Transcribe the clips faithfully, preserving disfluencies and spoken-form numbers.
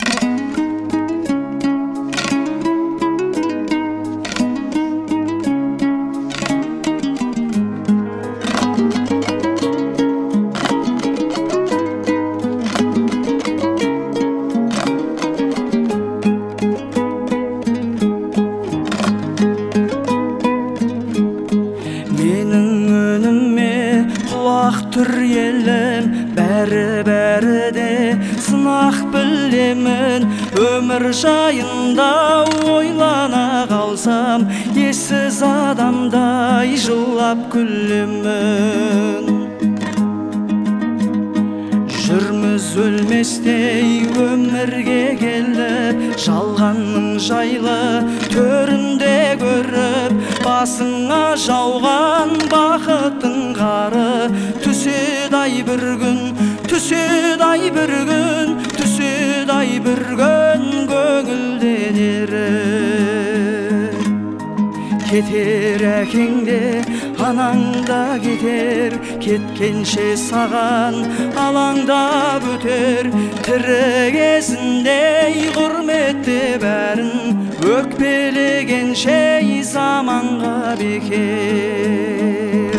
Түр елім бәрі-бәрі де сынақ білемін. Өмір жайында ойлана қалсам, ессіз адамдай жылап күлемін. Жүрміз өлместей өмірге келіп, жалғанның жайлы төрінде көріп, басыңа жауған бақыттың қары түседі-ай бір күн, түседі-ай бір күн, түседі-ай бір күн көңілден еріп. Кетер әкең де, анаң да кетер, кеткенше саған алаңдап өтер. Тірі кезінде құрметте бәрін, өкпелегенше заманға бекер.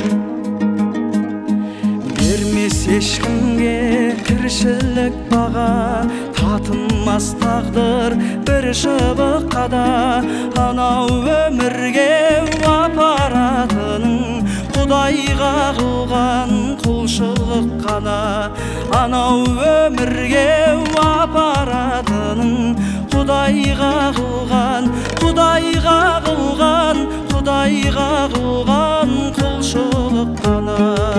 Бермес ешкімге тіршілік баға, татынмас тағдыр бір шыбыққа да. Анау өмірге апаратының Құдайға қылған құлшылық қана. Анау өмірге апаратының Құдайға қылған, Құдайға қылған, Құдайға қылған құлшылық қана.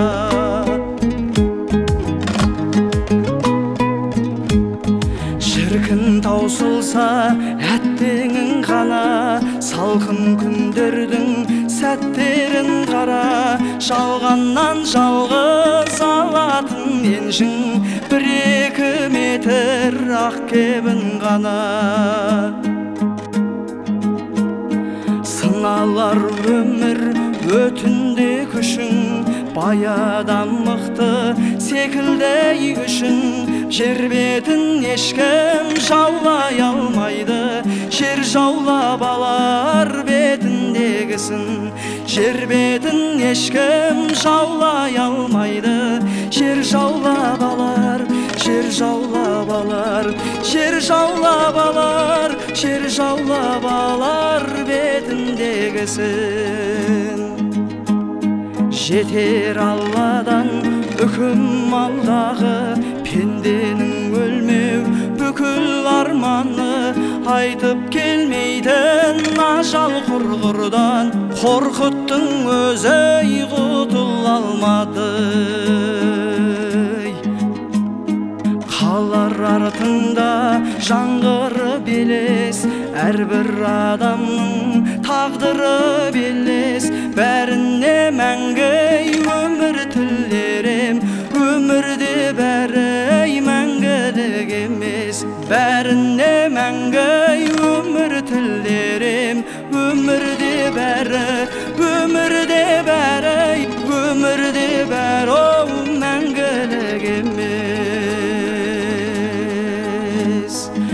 Шіркін таусылса әттеңің қана, салқын күндердің сәттерін қара. Жалғаннан жалғыз алатын еншің, бір-екі метр ақ кебін ғана. Сыналар өмір өтінде күшің, бай адам мықты секілді үшін. Жер бетін ешкім жаулай алмайды, жер жаулап алар бетіндегісін. Жер бетін ешкім жаулай алмайды, жер жаулап алар, жер жаулап алар, жер жаулап алар, жер жаулап алар бетіндегісін. Жетер Алладан үкім алдағы, пенденің өлмеу бүкіл арманы. Айтып келмейтін ажал құрғырдан, қорқыттың өзі құтыла алмады. Қалар артында жаңғыры белес, әрбір адамның тағдыры белес. Бәріне мәңгі өмір тілерем, өмірде бәрі мәңгілік емес. Бәріне мәңгі өмір тілерем, өмірде бәрі, өмірде бәрі, өмірде бәрі мәңгілік емес.